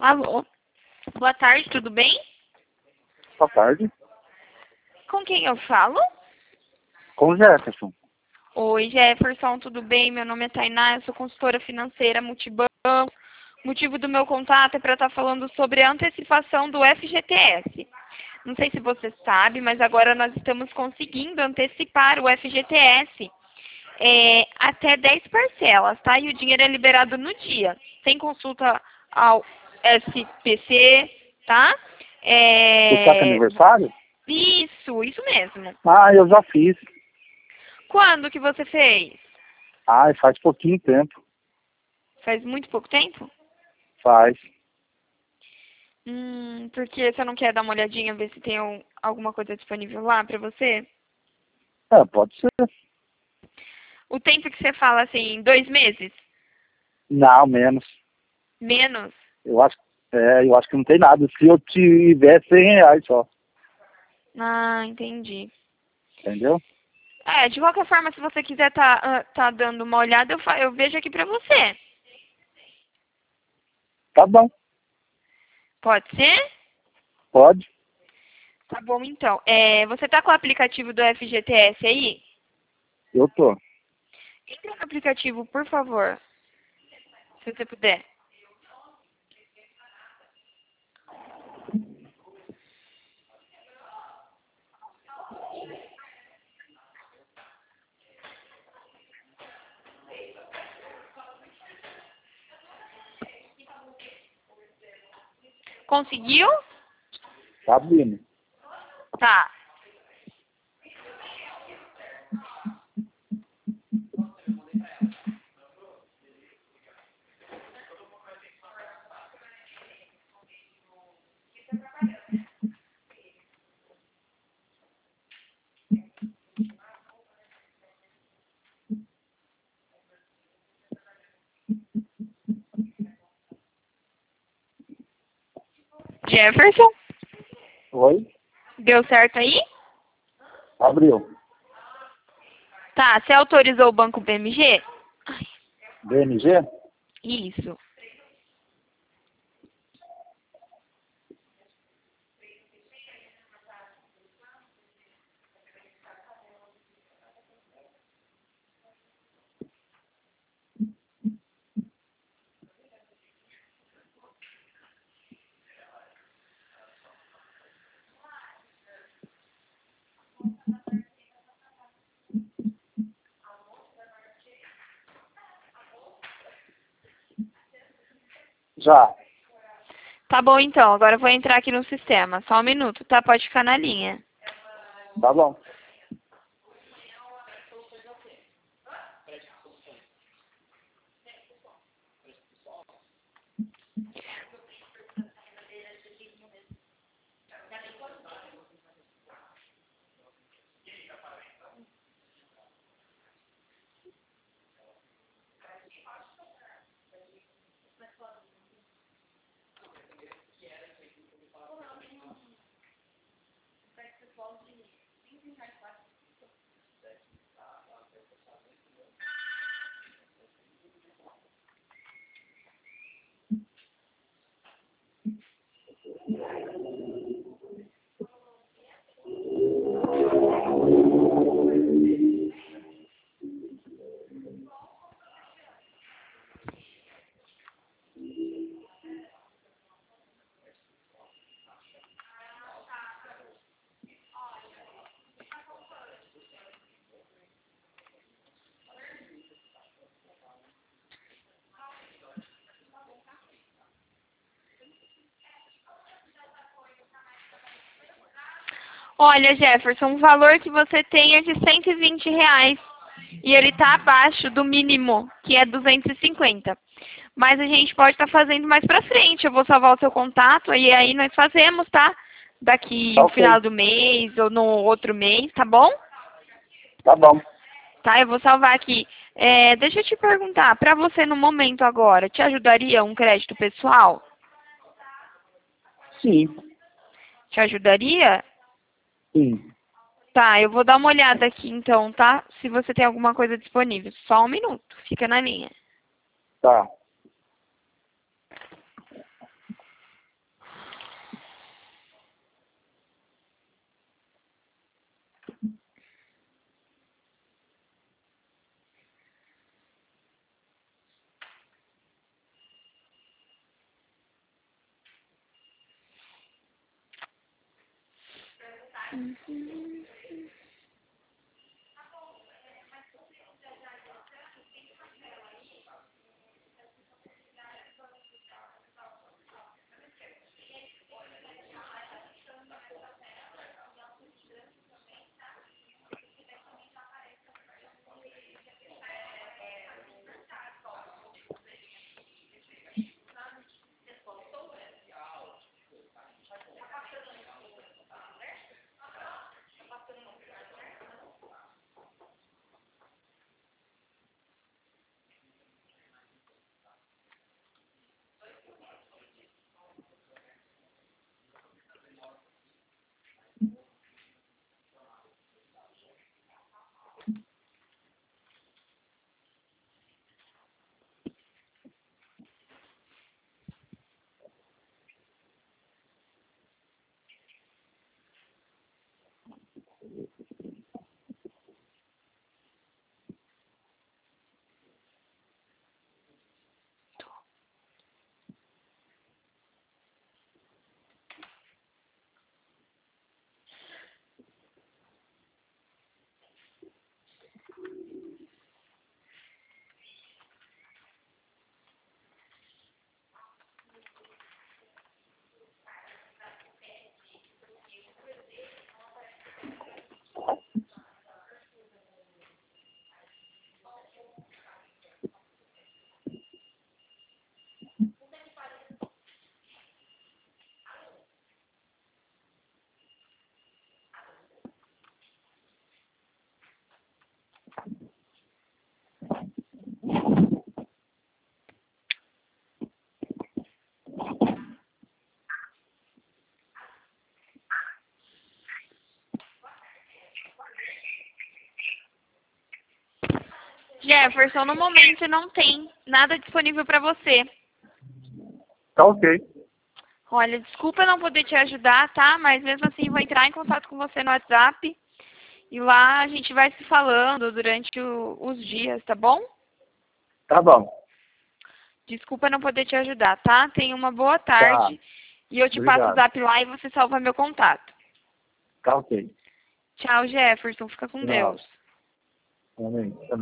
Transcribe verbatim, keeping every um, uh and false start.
Alô? Boa tarde, tudo bem? Boa tarde. Com quem eu falo? Com o Jefferson. Oi, Jefferson, tudo bem? Meu nome é Tainá, eu sou consultora financeira Multibanco. O motivo do meu contato é para estar falando sobre a antecipação do F G T S. Não sei se você sabe, mas agora nós estamos conseguindo antecipar o F G T S é, até dez parcelas, tá? E o dinheiro é liberado no dia, sem consulta ao S P C, tá? O saque É, aniversário? Isso, isso mesmo. Ah, eu já fiz. Quando que você fez? Ah, faz pouquinho tempo. Faz muito pouco tempo? Faz. Hum, porque você não quer dar uma olhadinha, ver se tem um- alguma coisa disponível lá pra você? É, pode ser. O tempo que você fala, assim, dois meses? Não, menos. Menos? Eu acho, é, eu acho que não tem nada. Se eu tiver cem reais só. Ah, entendi. Entendeu? É, de qualquer forma, se você quiser tá, ah, tá dando uma olhada, eu, fa- eu vejo aqui pra você. Tá bom. Pode ser? Pode. Tá bom, então. É, você tá com o aplicativo do F G T S aí? Eu tô. Entra no aplicativo, por favor. Se você puder. Conseguiu? Tá abrindo. Tá. Jefferson? Oi? Deu certo aí? Abriu. Tá, você autorizou o banco B M G? Ai, B M G? isso. Já. Tá bom, então. Agora eu vou entrar aqui no sistema. Só um minuto, tá? Pode ficar na linha. Tá bom. Olha, Jefferson, o valor que você tem é de cento e vinte reais. E ele tá abaixo do mínimo, que é duzentos e cinquenta. Mas a gente pode estar fazendo mais pra frente. Eu vou salvar o seu contato e aí nós fazemos, tá? Daqui Tá no ok. final do mês ou no outro mês, tá bom? Tá bom. Tá, eu vou salvar aqui. É, deixa eu te perguntar, pra você no momento agora, te ajudaria um crédito pessoal? Sim. Te ajudaria? Sim. Tá, eu vou dar uma olhada aqui então, tá? Se você tem alguma coisa disponível. Só um minuto, fica na linha. Tá. Uhum. Jefferson, no momento não tem nada disponível para você. Tá ok. Olha, desculpa não poder te ajudar, tá? Mas mesmo assim vou entrar em contato com você no WhatsApp e lá a gente vai se falando durante o, os dias, tá bom? Tá bom. Desculpa não poder te ajudar, tá? Tenha uma boa Tá. tarde e eu te passo o Obrigado. zap lá e você salva meu contato. Tá ok. Tchau, Jefferson. Fica com Tchau. Deus. Amém. Amém.